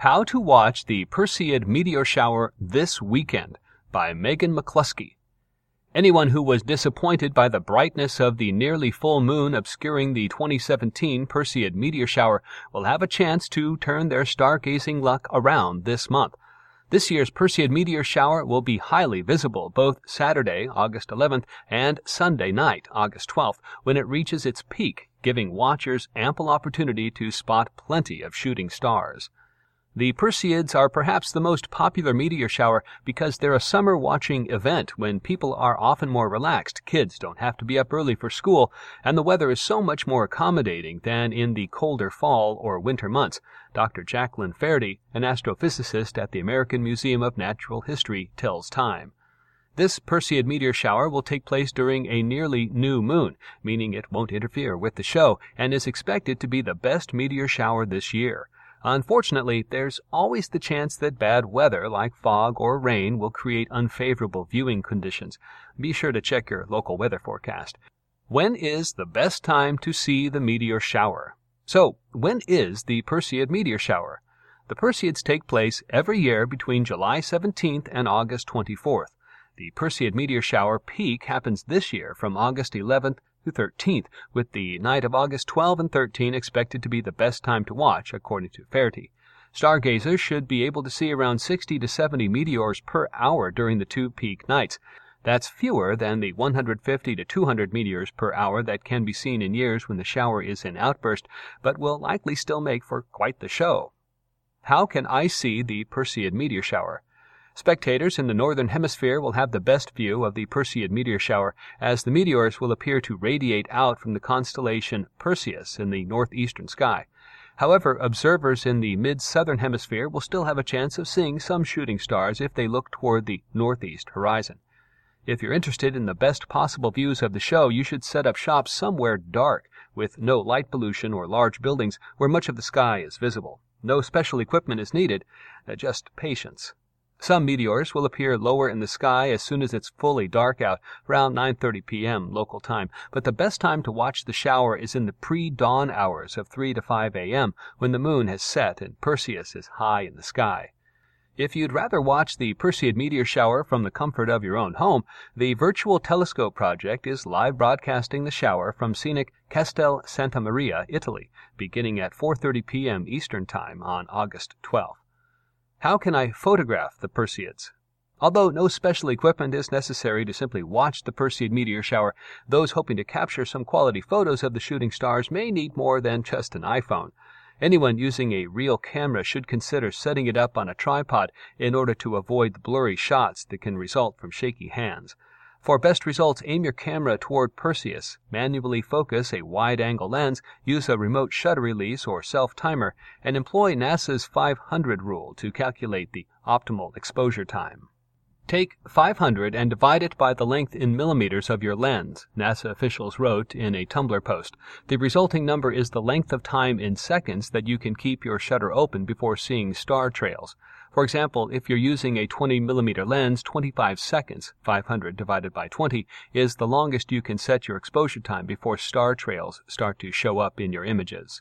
How to Watch the Perseid Meteor Shower This Weekend by Megan McCluskey. Anyone who was disappointed by the brightness of the nearly full moon obscuring the 2017 Perseid meteor shower will have a chance to turn their stargazing luck around this month. This year's Perseid meteor shower will be highly visible both Saturday, August 11th, and Sunday night, August 12th, when it reaches its peak, giving watchers ample opportunity to spot plenty of shooting stars. The Perseids are perhaps the most popular meteor shower because they're a summer watching event when people are often more relaxed, kids don't have to be up early for school, and the weather is so much more accommodating than in the colder fall or winter months. Dr. Jacqueline Faherty, an astrophysicist at the American Museum of Natural History, tells Time. This Perseid meteor shower will take place during a nearly new moon, meaning it won't interfere with the show, and is expected to be the best meteor shower this year. Unfortunately, there's always the chance that bad weather like fog or rain will create unfavorable viewing conditions. Be sure to check your local weather forecast. When is the best time to see the meteor shower? So, when is the Perseid meteor shower? The Perseids take place every year between July 17th and August 24th. The Perseid meteor shower peak happens this year from August 11th to 13th, with the night of August 12 and 13 expected to be the best time to watch, according to Faherty. Stargazers should be able to see around 60 to 70 meteors per hour during the two peak nights. That's fewer than the 150 to 200 meteors per hour that can be seen in years when the shower is in outburst, but will likely still make for quite the show. How can I see the Perseid meteor shower? Spectators in the northern hemisphere will have the best view of the Perseid meteor shower, as the meteors will appear to radiate out from the constellation Perseus in the northeastern sky. However, observers in the mid-southern hemisphere will still have a chance of seeing some shooting stars if they look toward the northeast horizon. If you're interested in the best possible views of the show, you should set up shop somewhere dark, with no light pollution or large buildings where much of the sky is visible. No special equipment is needed, just patience. Some meteors will appear lower in the sky as soon as it's fully dark out, around 9:30 p.m. local time, but the best time to watch the shower is in the pre-dawn hours of 3 to 5 a.m., when the moon has set and Perseus is high in the sky. If you'd rather watch the Perseid meteor shower from the comfort of your own home, the Virtual Telescope Project is live broadcasting the shower from scenic Castel Santa Maria, Italy, beginning at 4:30 p.m. Eastern Time on August 12th. How can I photograph the Perseids? Although no special equipment is necessary to simply watch the Perseid meteor shower, those hoping to capture some quality photos of the shooting stars may need more than just an iPhone. Anyone using a real camera should consider setting it up on a tripod in order to avoid the blurry shots that can result from shaky hands. For best results, aim your camera toward Perseus, manually focus a wide-angle lens, use a remote shutter release or self-timer, and employ NASA's 500 rule to calculate the optimal exposure time. Take 500 and divide it by the length in millimeters of your lens, NASA officials wrote in a Tumblr post. The resulting number is the length of time in seconds that you can keep your shutter open before seeing star trails. For example, if you're using a 20mm lens, 25 seconds, 500 divided by 20, is the longest you can set your exposure time before star trails start to show up in your images.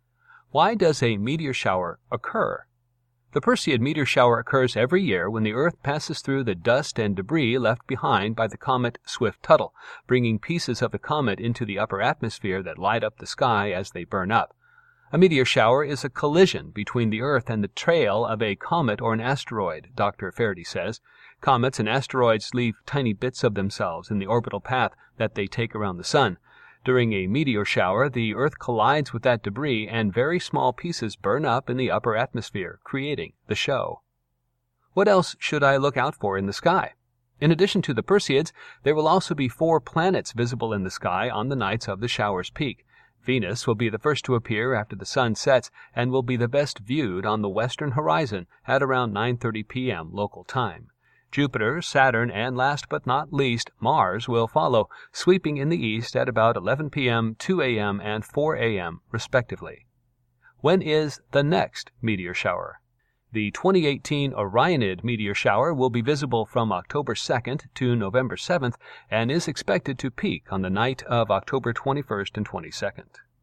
Why does a meteor shower occur? The Perseid meteor shower occurs every year when the Earth passes through the dust and debris left behind by the comet Swift-Tuttle, bringing pieces of the comet into the upper atmosphere that light up the sky as they burn up. A meteor shower is a collision between the Earth and the trail of a comet or an asteroid, Dr. Faherty says. Comets and asteroids leave tiny bits of themselves in the orbital path that they take around the Sun. During a meteor shower, the Earth collides with that debris and very small pieces burn up in the upper atmosphere, creating the show. What else should I look out for in the sky? In addition to the Perseids, there will also be 4 planets visible in the sky on the nights of the shower's peak. Venus will be the first to appear after the sun sets and will be the best viewed on the western horizon at around 9:30 p.m. local time. Jupiter, Saturn, and last but not least, Mars will follow, sweeping in the east at about 11 p.m., 2 a.m., and 4 a.m., respectively. When is the next meteor shower? The 2018 Orionid meteor shower will be visible from October 2nd to November 7th and is expected to peak on the night of October 21st and 22nd.